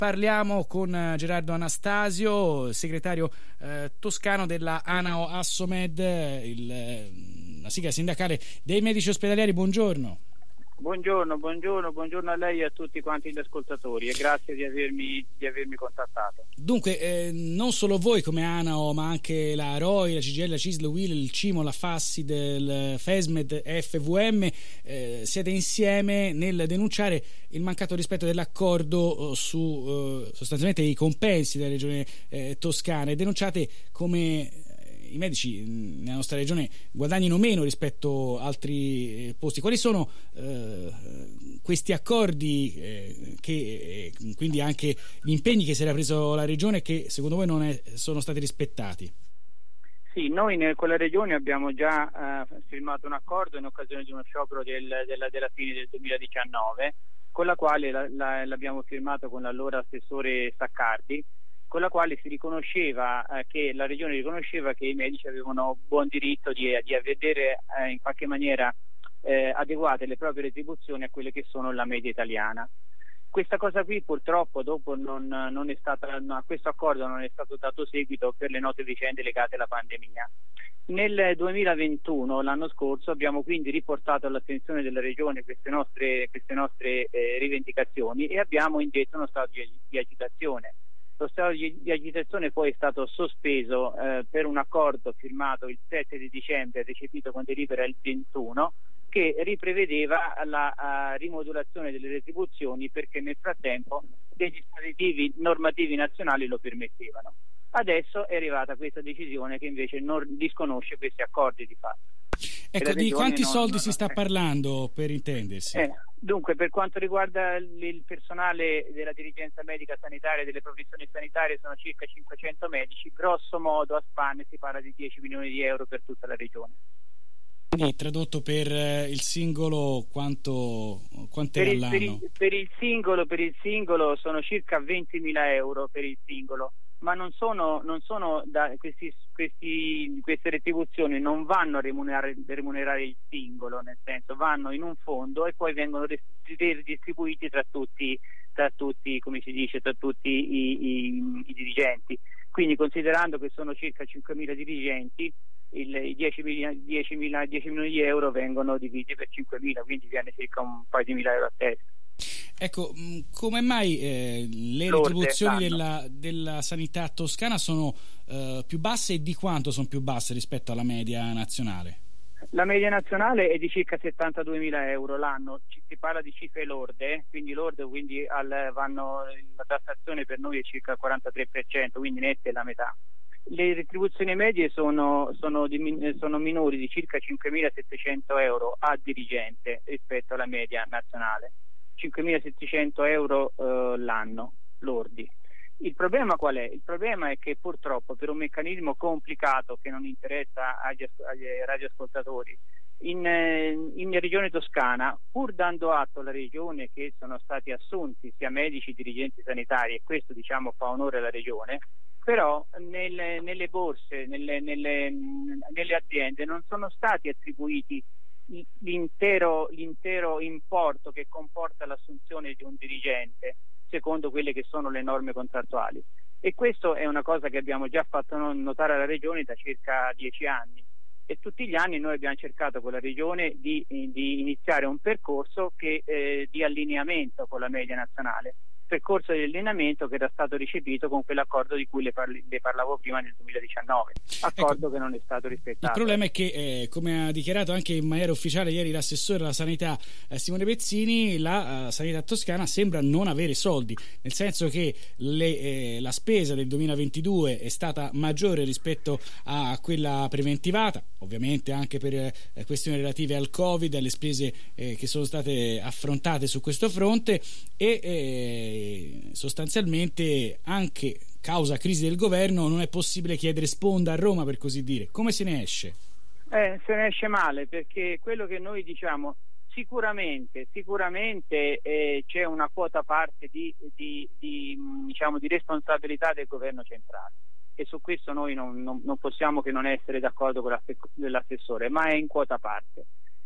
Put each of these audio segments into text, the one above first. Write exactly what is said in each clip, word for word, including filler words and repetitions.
parliamo con eh, Gerardo Anastasio, segretario eh, toscano della ANAO Assomed, il, eh, la sigla sindacale dei medici ospedalieri. Buongiorno. Buongiorno, buongiorno, buongiorno a lei e a tutti quanti gli ascoltatori e grazie di avermi, di avermi contattato. Dunque, eh, non solo voi come ANAO, ma anche la R O I, la C G I L, la C I S L, l'U I L, il CIMO, la FASSID, il FESMED, F V M, eh, siete insieme nel denunciare il mancato rispetto dell'accordo su eh, sostanzialmente i compensi della regione eh, toscana, e denunciate come i medici nella nostra regione guadagnino meno rispetto a altri posti. Quali sono eh, questi accordi eh, che eh, quindi anche gli impegni che si era preso la regione, che secondo voi non è, sono stati rispettati? Sì, noi nel, con la regione abbiamo già eh, firmato un accordo in occasione di uno sciopero del, della, della fine del duemiladiciannove, con la quale la, la, l'abbiamo firmato con l'allora assessore Saccardi, con la quale si riconosceva eh, che la regione riconosceva che i medici avevano buon diritto di, di vedere eh, in qualche maniera eh, adeguate le proprie retribuzioni a quelle che sono la media italiana. Questa cosa qui purtroppo dopo non, non è stata, no, a questo accordo non è stato dato seguito per le note vicende legate alla pandemia. Nel duemilaventuno, l'anno scorso, abbiamo quindi riportato all'attenzione della regione queste nostre, queste nostre eh, rivendicazioni e abbiamo indetto uno stato di, di agitazione. Lo stato di, di agitazione poi è stato sospeso eh, per un accordo firmato il sette di dicembre, recepito con delibera il ventuno, che riprevedeva la uh, rimodulazione delle retribuzioni perché nel frattempo dei dispositivi normativi nazionali lo permettevano. Adesso è arrivata questa decisione che invece non disconosce questi accordi di fatto. Ecco, di quanti non, soldi non, si non, sta eh. parlando, per intendersi? Eh, dunque, per quanto riguarda il personale della dirigenza medica sanitaria e delle professioni sanitarie, sono circa cinquecento medici, grosso modo a spanne si parla di dieci milioni di euro per tutta la regione. Quindi tradotto per il singolo quanto quant'è per il, all'anno? Per il, per il singolo per il singolo sono circa ventimila euro per il singolo, ma non sono, non sono da, questi, questi, queste retribuzioni non vanno a remunerare, remunerare il singolo, nel senso vanno in un fondo e poi vengono redistribuiti tra tutti, tra tutti, come si dice, tra tutti i, i, i dirigenti. Quindi considerando che sono circa cinquemila dirigenti, il, i dieci milioni di euro vengono divisi per cinquemila, quindi viene circa un paio di mila euro a testa. Ecco, come mai eh, le Lorde, retribuzioni della, della sanità toscana sono eh, più basse, e di quanto sono più basse rispetto alla media nazionale? La media nazionale è di circa settantaduemila euro l'anno, ci, si parla di cifre lorde, quindi lorde, quindi al, vanno, la tassazione per noi è circa il quarantatré per cento, quindi netta è la metà. Le retribuzioni medie sono, sono, di, sono minori di circa cinquemilasettecento euro a dirigente rispetto alla media nazionale, cinquemilasettecento euro eh, l'anno lordi. Il problema qual è? Il problema è che purtroppo per un meccanismo complicato che non interessa agli, agli radioascoltatori, in, in regione toscana, pur dando atto alla regione che sono stati assunti sia medici, dirigenti sanitari, e questo diciamo fa onore alla regione, però nelle, nelle borse, nelle, nelle, nelle aziende non sono stati attribuiti l'intero, l'intero importo che comporta l'assunzione di un dirigente secondo quelle che sono le norme contrattuali, e questo è una cosa che abbiamo già fatto notare alla regione da circa dieci anni, e tutti gli anni noi abbiamo cercato con la regione di, di iniziare un percorso che, eh, di allineamento con la media nazionale, percorso di allineamento che era stato recepito con quell'accordo di cui le, parli, le parlavo prima nel duemiladiciannove, accordo ecco, che non è stato rispettato. Il problema è che, eh, come ha dichiarato anche in maniera ufficiale ieri l'assessore alla sanità eh, Simone Pezzini, la uh, sanità toscana sembra non avere soldi, nel senso che le, eh, la spesa del duemilaventidue è stata maggiore rispetto a quella preventivata, ovviamente anche per eh, questioni relative al Covid, alle spese eh, che sono state affrontate su questo fronte, e eh, sostanzialmente anche causa crisi del governo non è possibile chiedere sponda a Roma, per così dire. Come se ne esce? Eh, se ne esce male, perché quello che noi diciamo sicuramente sicuramente eh, c'è una quota parte di, di, di, diciamo, di responsabilità del governo centrale, e su questo noi non, non, non possiamo che non essere d'accordo con l'assessore, ma è in quota parte.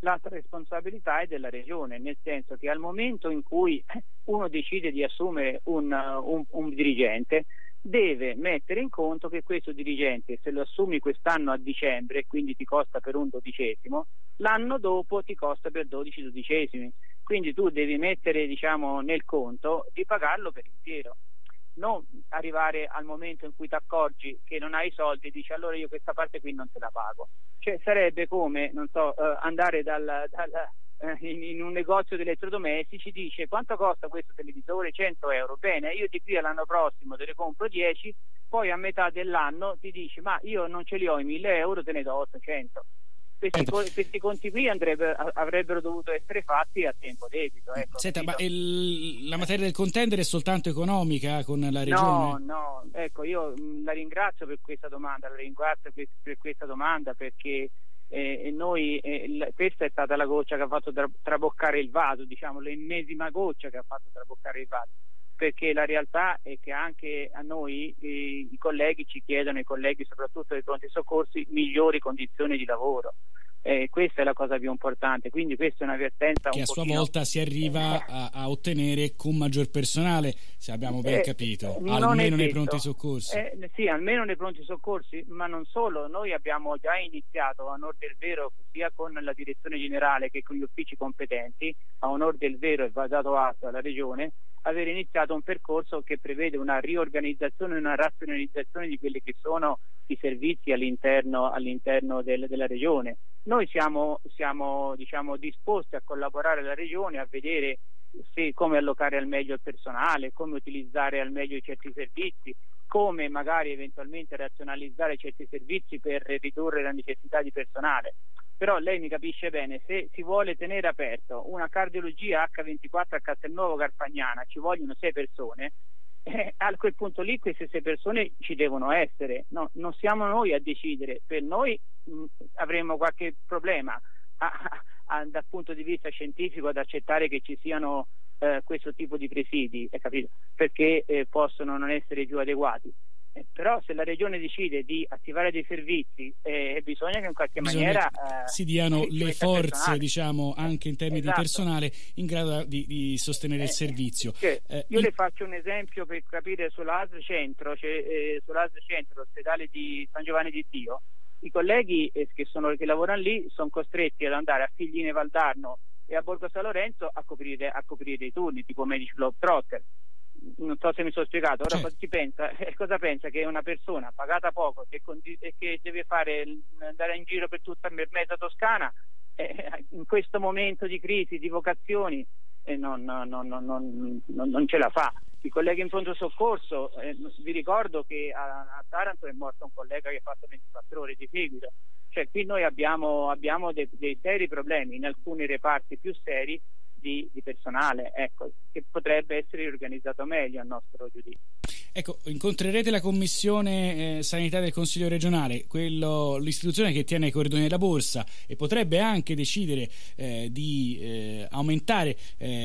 l'altra responsabilità è della regione, nel senso che al momento in cui uno decide di assumere un, un, un dirigente, deve mettere in conto che questo dirigente, se lo assumi quest'anno a dicembre, quindi ti costa per un dodicesimo, l'anno dopo ti costa per dodici dodicesimi, quindi tu devi mettere, diciamo, nel conto di pagarlo per intero, non arrivare al momento in cui ti accorgi che non hai i soldi e dici allora io questa parte qui non te la pago. Cioè sarebbe come, non so, eh, andare dal, dal, eh, in, in un negozio di elettrodomestici, dice quanto costa questo televisore? cento euro, bene, io di qui all'anno prossimo te ne compro dieci, poi a metà dell'anno ti dici ma io non ce li ho i mille euro, te ne do ottocento. Questi, questi conti qui andrebbero, avrebbero dovuto essere fatti a tempo debito. Ecco, Senta, ma il, la materia del contendere è soltanto economica con la regione? No, no, ecco, io la ringrazio per questa domanda, la ringrazio per, per questa domanda perché eh, noi, eh, la, questa è stata la goccia che ha fatto tra, traboccare il vaso, diciamo, l'ennesima goccia che ha fatto traboccare il vaso, perché la realtà è che anche a noi eh, i colleghi ci chiedono, i colleghi soprattutto dei pronti soccorsi, migliori condizioni di lavoro. Eh, questa è la cosa più importante, quindi questa è un'avvertenza che un a sua pochino... volta si arriva a, a ottenere con maggior personale, se abbiamo ben eh, capito, non almeno nei detto. pronti soccorsi. Eh, sì, almeno nei pronti soccorsi, ma non solo, noi abbiamo già iniziato a onor del vero sia con la direzione generale che con gli uffici competenti, a onor del vero e va dato atto alla regione, aver iniziato un percorso che prevede una riorganizzazione e una razionalizzazione di quelli che sono i servizi all'interno, all'interno del, della regione. Noi siamo, siamo diciamo, disposti a collaborare alla regione, a vedere se, come allocare al meglio il personale, come utilizzare al meglio certi servizi, come magari eventualmente razionalizzare certi servizi per ridurre la necessità di personale. Però lei mi capisce bene, se si vuole tenere aperto una cardiologia acca ventiquattro a Castelnuovo Garfagnana, ci vogliono sei persone, eh, a quel punto lì queste sei persone ci devono essere, no, non siamo noi a decidere, per noi mh, avremo qualche problema a, a, dal punto di vista scientifico ad accettare che ci siano eh, questo tipo di presidi, eh, capito? Perché eh, possono non essere più adeguati. Eh, però se la regione decide di attivare dei servizi eh, bisogna che in qualche bisogna maniera eh, si diano le forze personale. Diciamo anche in termini esatto. di personale in grado di, di sostenere eh, il servizio cioè, eh, io in... le faccio un esempio per capire. Sull'A S L Centro, cioè, eh, sull'A S L Centro, l'ospedale di San Giovanni di Dio, i colleghi eh, che, sono, che lavorano lì sono costretti ad andare a Figline Valdarno e a Borgo San Lorenzo a coprire, a coprire dei turni tipo Medici Globetrotter. Non so se mi sono spiegato. Ora certo. si pensa, eh, cosa pensa? Che una persona pagata poco che, condi- che deve fare andare in giro per tutta mezza Toscana eh, in questo momento di crisi, di vocazioni eh, non, non, non, non, non, non ce la fa. I colleghi in pronto soccorso, eh, vi ricordo che a, a Taranto è morto un collega che ha fatto ventiquattro ore di seguito, cioè qui noi abbiamo, abbiamo dei, dei seri problemi in alcuni reparti più seri Di, di personale, ecco, che potrebbe essere organizzato meglio a nostro giudizio. Ecco, incontrerete la commissione eh, sanità del Consiglio regionale, quello, l'istituzione che tiene i corridoni della borsa, e potrebbe anche decidere eh, di eh, aumentare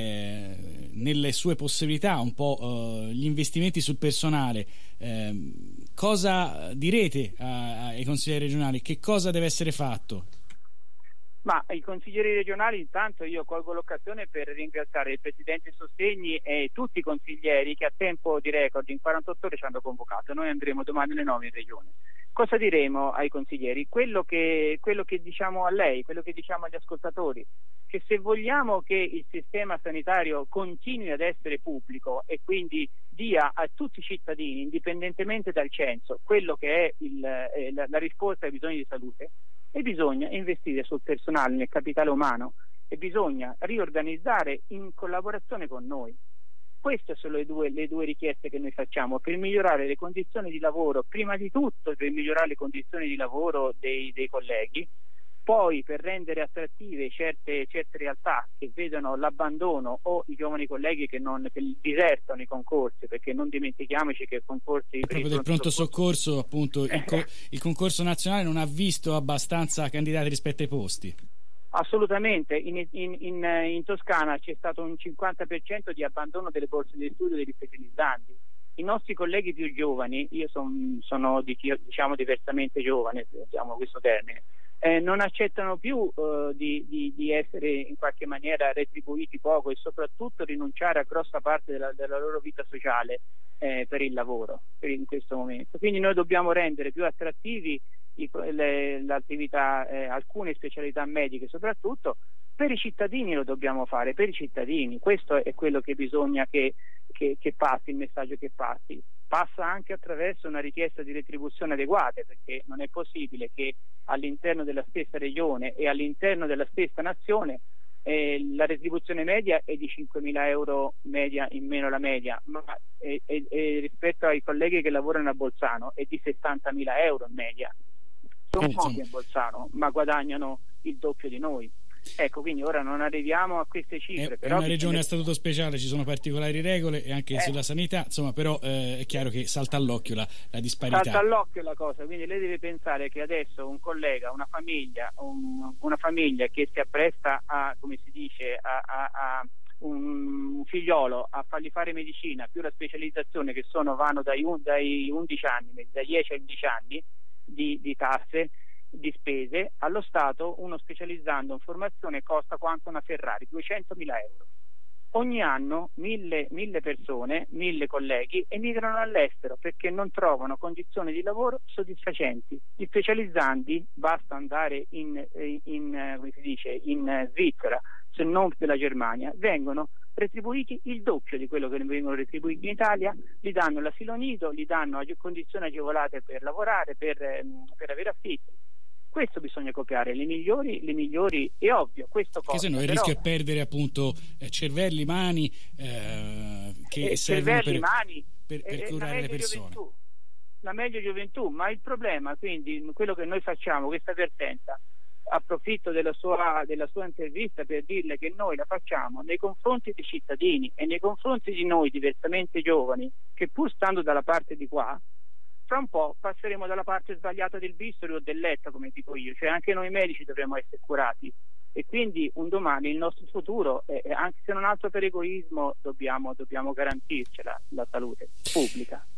eh, nelle sue possibilità un po' eh, gli investimenti sul personale. Eh, cosa direte a, ai consiglieri regionali? Che cosa deve essere fatto? Ma i consiglieri regionali, intanto io colgo l'occasione per ringraziare il Presidente Sostegni e tutti i consiglieri che a tempo di record in quarantotto ore ci hanno convocato. Noi andremo domani alle nove in regione. Cosa diremo ai consiglieri? Quello che, quello che diciamo a lei, quello che diciamo agli ascoltatori, che se vogliamo che il sistema sanitario continui ad essere pubblico e quindi dia a tutti i cittadini, indipendentemente dal censo, quello che è il, eh, la, la risposta ai bisogni di salute, e bisogna investire sul personale, nel capitale umano, e bisogna riorganizzare in collaborazione con noi. Queste sono le due, le due richieste che noi facciamo per migliorare le condizioni di lavoro, prima di tutto per migliorare le condizioni di lavoro dei, dei colleghi, poi per rendere attrattive certe, certe realtà che vedono l'abbandono o i giovani colleghi che, non, che disertano i concorsi, perché non dimentichiamoci che i concorsi proprio del pronto soccorso, soccorso appunto il, co- il concorso nazionale non ha visto abbastanza candidati rispetto ai posti. Assolutamente, in, in, in, in Toscana c'è stato un cinquanta per cento di abbandono delle borse di studio degli specializzanti. I nostri colleghi più giovani, io son, sono diciamo diversamente giovane, usiamo questo termine, eh, non accettano più eh, di, di, di essere in qualche maniera retribuiti poco e soprattutto rinunciare a grossa parte della, della loro vita sociale eh, per il lavoro per in questo momento. Quindi noi dobbiamo rendere più attrattivi i, le, l'attività, eh, alcune specialità mediche soprattutto. Per i cittadini lo dobbiamo fare, per i cittadini, questo è quello che bisogna che, che, che passi, il messaggio che passi. Passa anche attraverso una richiesta di retribuzione adeguate, perché non è possibile che all'interno della stessa regione e all'interno della stessa nazione eh, la retribuzione media è di cinquemila euro media in meno la media, ma è, è, è rispetto ai colleghi che lavorano a Bolzano è di settantamila euro in media. Sono pochi a Bolzano, ma guadagnano il doppio di noi. Ecco, quindi ora non arriviamo a queste cifre. È, però è una regione bisogna... a statuto speciale, ci sono particolari regole e anche eh. sulla sanità, insomma, però eh, è chiaro che salta all'occhio la, la disparità. Salta all'occhio la cosa, quindi lei deve pensare che adesso un collega, una famiglia, un, una famiglia che si appresta a, come si dice, a, a, a un figliolo a fargli fare medicina più la specializzazione, che sono vanno dai, dai undici anni, dai dieci ai undici anni di, di tasse, di spese, allo Stato uno specializzando in formazione costa quanto una Ferrari, duecentomila euro. Ogni anno mille, mille persone, mille colleghi emigrano all'estero perché non trovano condizioni di lavoro soddisfacenti. Gli specializzanti, basta andare in, in, in, come si dice, in Svizzera, se non della Germania, vengono retribuiti il doppio di quello che vengono retribuiti in Italia, gli danno l'asilo nido, gli danno condizioni agevolate per lavorare, per, per avere affitti. Questo bisogna copiare, le migliori, le migliori è ovvio, questo costa. Che se no il però... rischio è perdere appunto eh, cervelli, mani eh, che eh, servono cervelli, per, mani, per, per eh, curare le persone. Gioventù, la meglio gioventù, ma il problema, quindi, quello che noi facciamo, questa vertenza, approfitto della sua, della sua intervista per dirle che noi la facciamo nei confronti dei cittadini e nei confronti di noi diversamente giovani, che pur stando dalla parte di qua, fra un po' passeremo dalla parte sbagliata del bisturi o del letto, come dico io, cioè anche noi medici dovremo essere curati e quindi un domani il nostro futuro, eh, anche se non altro per egoismo, dobbiamo, dobbiamo garantircela la salute pubblica.